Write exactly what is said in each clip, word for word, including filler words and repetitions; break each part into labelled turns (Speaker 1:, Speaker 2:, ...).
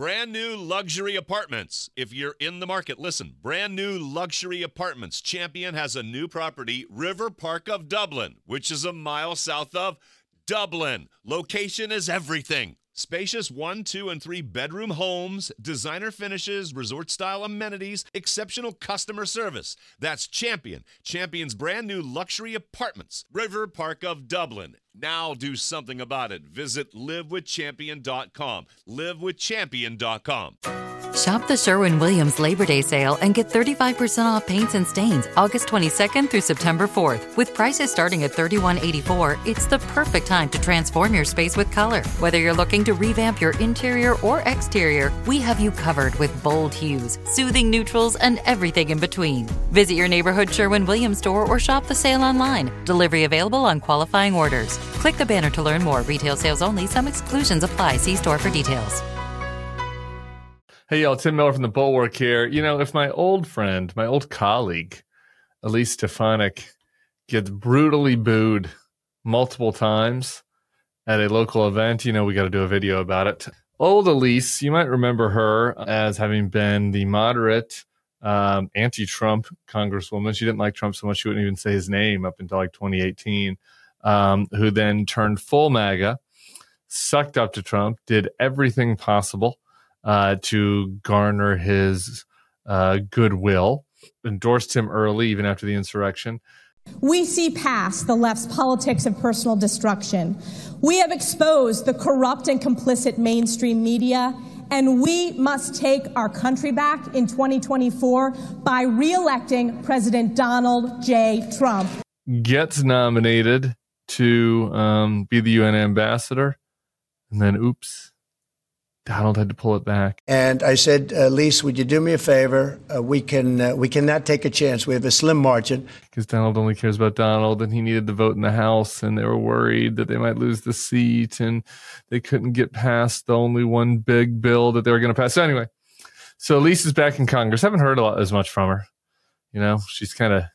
Speaker 1: Brand new luxury apartments. If you're in the market, listen. Brand new luxury apartments. Champion has a new property, River Park of Dublin, which is a mile south of Dublin. Location is everything. Spacious one, two, and three bedroom homes, designer finishes, resort-style amenities, exceptional customer service. That's Champion. Champion's brand new luxury apartments. River Park of Dublin. Now do something about it. Visit live with champion dot com. live with champion dot com.
Speaker 2: Shop the Sherwin-Williams Labor Day sale and get thirty-five percent off paints and stains August twenty-second through September fourth. With prices starting at thirty-one eighty-four, it's the perfect time to transform your space with color. Whether you're looking to revamp your interior or exterior, we have you covered with bold hues, soothing neutrals, and everything in between. Visit your neighborhood Sherwin-Williams store or shop the sale online. Delivery available on qualifying orders. Click the banner to learn more. Retail sales only. Some exclusions apply. See store for details.
Speaker 3: Hey, y'all, Tim Miller from The Bulwark here. You know, if my old friend, my old colleague, Elise Stefanik, gets brutally booed multiple times at a local event, you know, we got to do a video about it. Old Elise, you might remember her as having been the moderate um, anti-Trump congresswoman. She didn't like Trump so much she wouldn't even say his name up until like twenty eighteen, um, who then turned full MAGA, sucked up to Trump, did everything possible Uh, to garner his uh, goodwill, endorsed him early, even after the insurrection.
Speaker 4: We see past the left's politics of personal destruction. We have exposed the corrupt and complicit mainstream media, and we must take our country back in twenty twenty-four by re-electing President Donald J. Trump.
Speaker 3: Gets nominated to um, be the U N ambassador, and then oops. Donald had to pull it back.
Speaker 5: And I said, uh, Lise, would you do me a favor? Uh, we can uh, we cannot take a chance. We have a slim margin.
Speaker 3: Because Donald only cares about Donald, and he needed the vote in the House, and they were worried that they might lose the seat, and they couldn't get past the only one big bill that they were going to pass. So anyway, so Lise is back in Congress. Haven't heard a lot as much from her. You know, she's kind of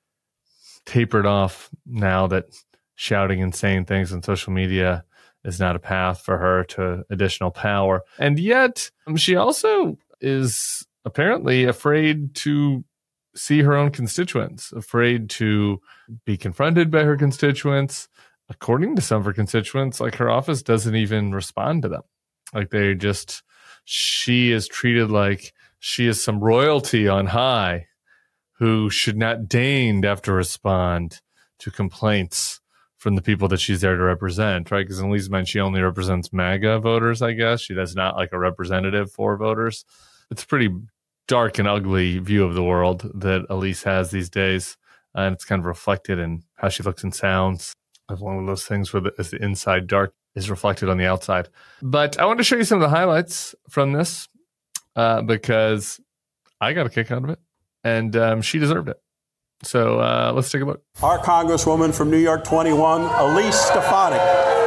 Speaker 3: tapered off now that shouting and saying things on social media is not a path for her to additional power. And yet um, she also is apparently afraid to see her own constituents, afraid to be confronted by her constituents. According to some of her constituents, like her office doesn't even respond to them. Like they just, she is treated like she is some royalty on high who should not deign to have to respond to complaints from the people that she's there to represent, right? Because in Lisa's mind, she only represents MAGA voters, I guess. She does not like a representative for voters. It's a pretty dark and ugly view of the world that Elise has these days. Uh, and it's kind of reflected in how she looks and sounds. It's one of those things where the, as the inside dark is reflected on the outside. But I wanted to show you some of the highlights from this uh, because I got a kick out of it. And um, she deserved it. So uh, let's take a look.
Speaker 6: Our Congresswoman from New York twenty-one, Elise Stefanik.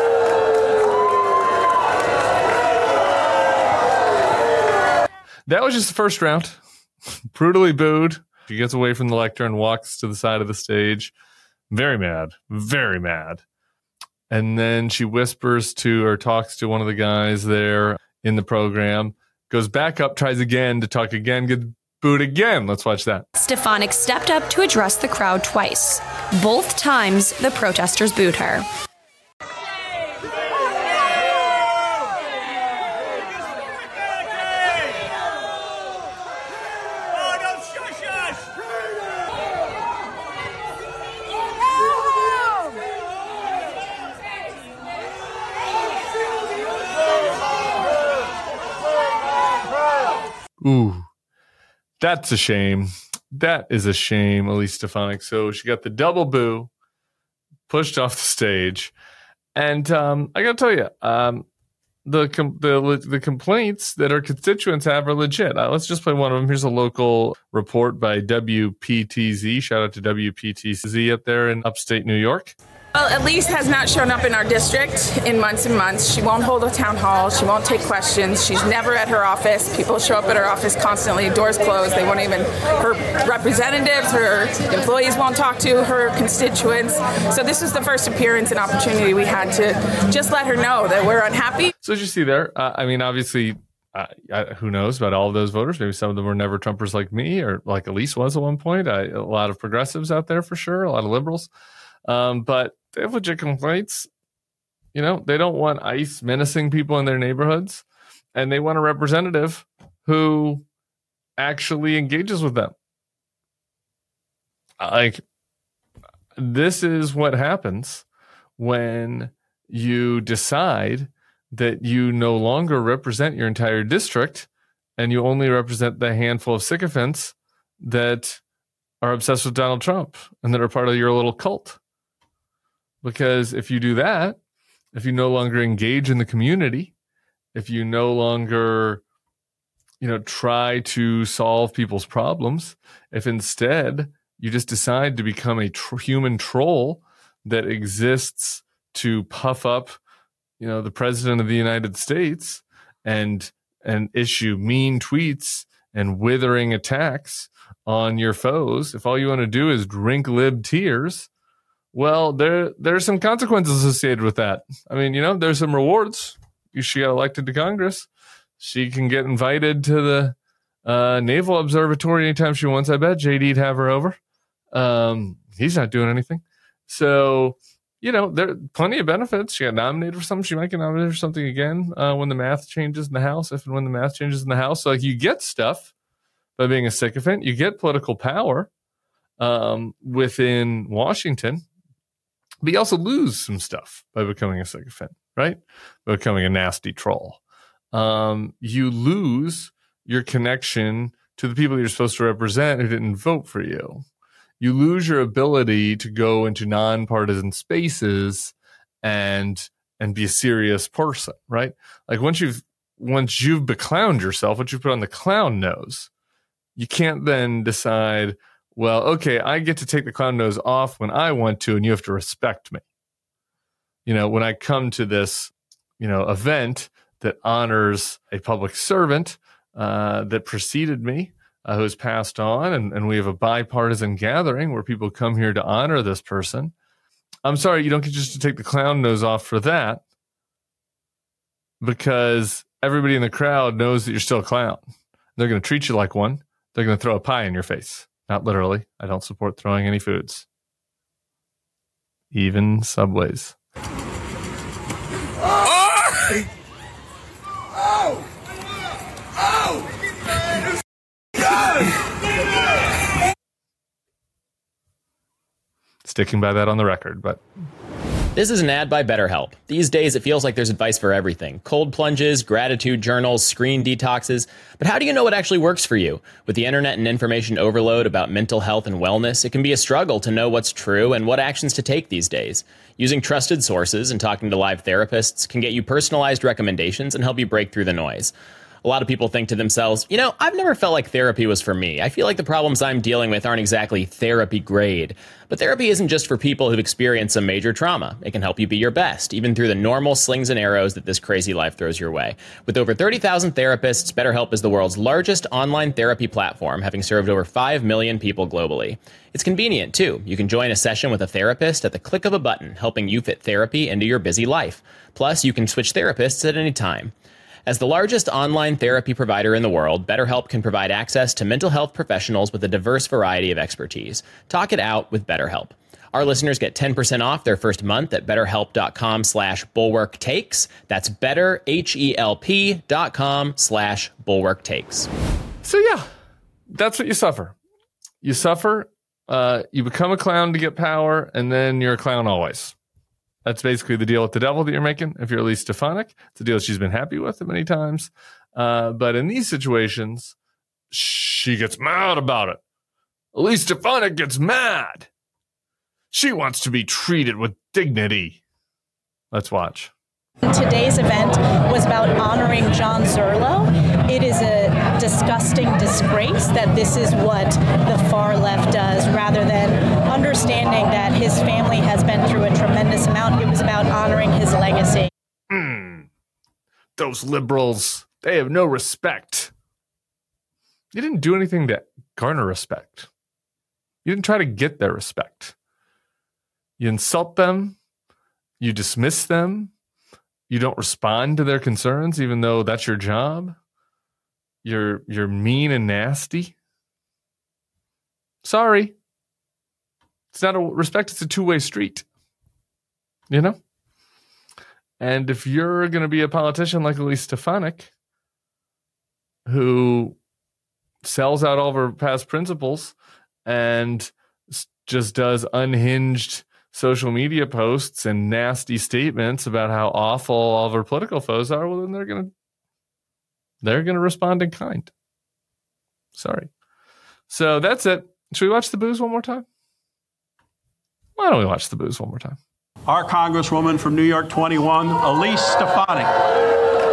Speaker 3: That was just the first round. Brutally booed. She gets away from the lectern and walks to the side of the stage. Very mad. Very mad. And then she whispers to or talks to one of the guys there in the program. Goes back up, tries again to talk again, gets booed again. Let's watch that.
Speaker 7: Stefanik stepped up to address the crowd twice. Both times, the protesters booed her.
Speaker 3: Ooh. That's a shame. That is a shame, Elise Stefanik. So she got the double boo, pushed off the stage. And um, I got to tell you, um, the, com- the the complaints that her constituents have are legit. Uh, let's just play one of them. Here's a local report by W P T Z. Shout out to W P T Z up there in upstate New York.
Speaker 8: Well, Elise has not shown up in our district in months and months. She won't hold a town hall. She won't take questions. She's never at her office. People show up at her office constantly, doors closed. They won't even, her representatives, her employees won't talk to her constituents. So this was the first appearance and opportunity we had to just let her know that we're unhappy.
Speaker 3: So as you see there, uh, I mean, obviously I, I, who knows about all of those voters? Maybe some of them were never Trumpers like me, or like Elise was at one point. I, a lot of progressives out there for sure, a lot of liberals. Um, but they have legit complaints. You know, they don't want ICE menacing people in their neighborhoods, and they want a representative who actually engages with them. Like, this is what happens when you decide that you no longer represent your entire district and you only represent the handful of sycophants that are obsessed with Donald Trump and that are part of your little cult. Because if you do that, if you no longer engage in the community, if you no longer, you know, try to solve people's problems, if instead you just decide to become a tr- human troll that exists to puff up, you know, the president of the United States and and issue mean tweets and withering attacks on your foes, if all you want to do is drink lib tears, well, there there's some consequences associated with that. I mean, you know, there's some rewards. She got elected to Congress. She can get invited to the uh, Naval Observatory anytime she wants. I bet J D'd have her over. Um, he's not doing anything. So, you know, there are plenty of benefits. She got nominated for something. She might get nominated for something again uh, when the math changes in the House, if and when the math changes in the House. So, like, you get stuff by being a sycophant. You get political power um, within Washington. But you also lose some stuff by becoming a sycophant, right? By becoming a nasty troll. Um, you lose your connection to the people you're supposed to represent who didn't vote for you. You lose your ability to go into nonpartisan spaces and and be a serious person, right? Like once you've once you've beclowned yourself, once you put on the clown nose, you can't then decide, well, okay, I get to take the clown nose off when I want to, and you have to respect me. You know, when I come to this, you know, event that honors a public servant uh, that preceded me, uh, who has passed on, and, and we have a bipartisan gathering where people come here to honor this person. I'm sorry, you don't get just to take the clown nose off for that, because everybody in the crowd knows that you're still a clown. They're going to treat you like one. They're going to throw a pie in your face. Not literally. I don't support throwing any foods. Even Subways. Oh! Oh! Oh! Sticking by that on the record, but...
Speaker 9: This is an ad by BetterHelp. These days, it feels like there's advice for everything. Cold plunges, gratitude journals, screen detoxes. But how do you know what actually works for you? With the internet and information overload about mental health and wellness, it can be a struggle to know what's true and what actions to take these days. Using trusted sources and talking to live therapists can get you personalized recommendations and help you break through the noise. A lot of people think to themselves, you know, I've never felt like therapy was for me. I feel like the problems I'm dealing with aren't exactly therapy grade. But therapy isn't just for people who've experienced some major trauma. It can help you be your best, even through the normal slings and arrows that this crazy life throws your way. With over thirty thousand therapists, BetterHelp is the world's largest online therapy platform, having served over five million people globally. It's convenient, too. You can join a session with a therapist at the click of a button, helping you fit therapy into your busy life. Plus, you can switch therapists at any time. As the largest online therapy provider in the world, BetterHelp can provide access to mental health professionals with a diverse variety of expertise. Talk it out with BetterHelp. Our listeners get ten percent off their first month at betterhelp.com slash bulwark takes. That's betterhelp.com slash bulwark takes.
Speaker 3: So yeah, that's what you suffer. You suffer, uh, you become a clown to get power, and then you're a clown always. That's basically the deal with the devil that you're making. If you're Elise Stefanik, it's a deal she's been happy with many times. Uh, but in these situations, she gets mad about it. Elise Stefanik gets mad. She wants to be treated with dignity. Let's watch.
Speaker 10: Today's event was about honoring John Zerlo. It is a disgusting disgrace that this is what the far left does, rather than understanding that his family has been through a tremendous amount. It was about honoring his legacy.
Speaker 3: Mm, those liberals, they have no respect. You didn't do anything to garner respect. You didn't try to get their respect. You insult them. You dismiss them. You don't respond to their concerns, even though that's your job. you're you're mean and nasty. Sorry. It's not a respect, it's a two-way street. You know? And if you're going to be a politician like Elise Stefanik, who sells out all of her past principles and just does unhinged social media posts and nasty statements about how awful all of her political foes are, well, then they're going to they're going to respond in kind. Sorry. So that's it. Should we watch the booze one more time? Why don't we watch the booze one more time?
Speaker 6: Our Congresswoman from New York twenty-one, Elise Stefanik.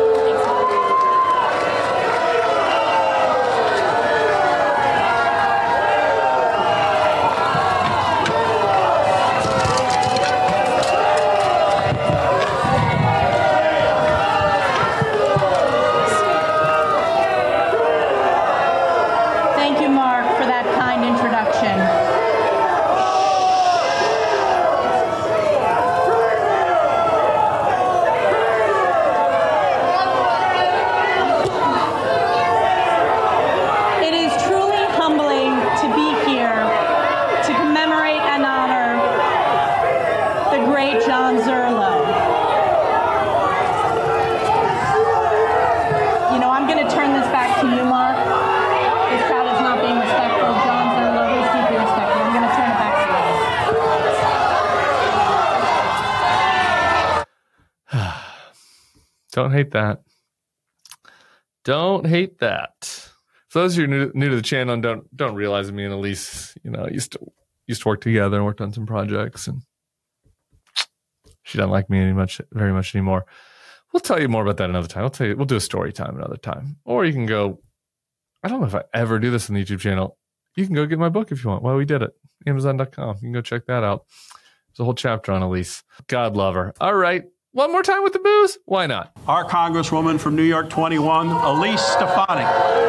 Speaker 3: Don't hate that. Don't hate that. For those of you new, new to the channel and don't don't realize me and Elise, you know, used to used to work together and worked on some projects, and she doesn't like me any much very much anymore. We'll tell you more about that another time. I'll tell you. We'll do a story time another time, or you can go. I don't know if I ever do this on the YouTube channel. You can go get my book if you want. Why We Did It. Amazon dot com. You can go check that out. There's a whole chapter on Elise. God love her. All right. One more time with the booze? Why not?
Speaker 6: Our Congresswoman from New York twenty-one, Elise Stefanik.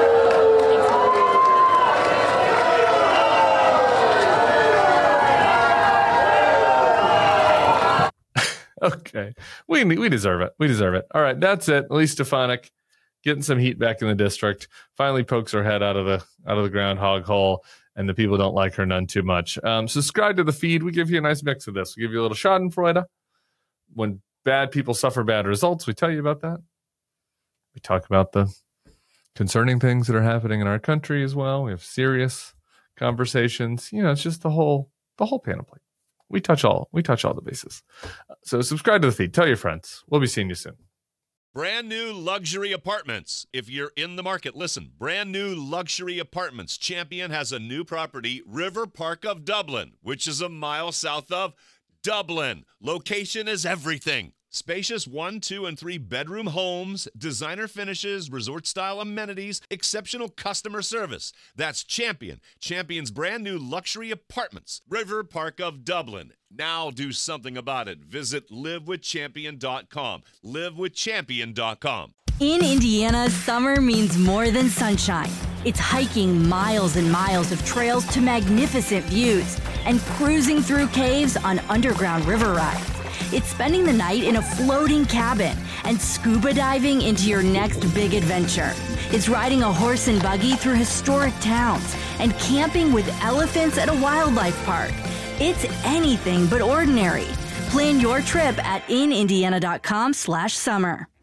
Speaker 3: Okay. We we deserve it. We deserve it. All right. That's it. Elise Stefanik getting some heat back in the district. Finally pokes her head out of the out of the groundhog hole, and the people don't like her none too much. Um, subscribe to the feed. We give you a nice mix of this. We give you a little schadenfreude. When bad people suffer bad results, we tell you about that. We talk about the concerning things that are happening in our country as well. We have serious conversations. You know, it's just the whole the whole panoply. We touch all we touch all the bases. So subscribe to the feed. Tell your friends. We'll be seeing you soon.
Speaker 1: Brand new luxury apartments. If you're in the market, listen. Brand new luxury apartments. Champion has a new property, River Park of Dublin, which is a mile south of Dublin. Location is everything. Spacious one, two, and three bedroom homes, designer finishes, resort-style amenities, exceptional customer service. That's Champion. Champion's brand new luxury apartments. River Park of Dublin. Now do something about it. Visit live with champion dot com. live with champion dot com.
Speaker 11: In Indiana, summer means more than sunshine. It's hiking miles and miles of trails to magnificent views and cruising through caves on underground river rides. It's spending the night in a floating cabin and scuba diving into your next big adventure. It's riding a horse and buggy through historic towns and camping with elephants at a wildlife park. It's anything but ordinary. Plan your trip at in indiana dot com slash summer.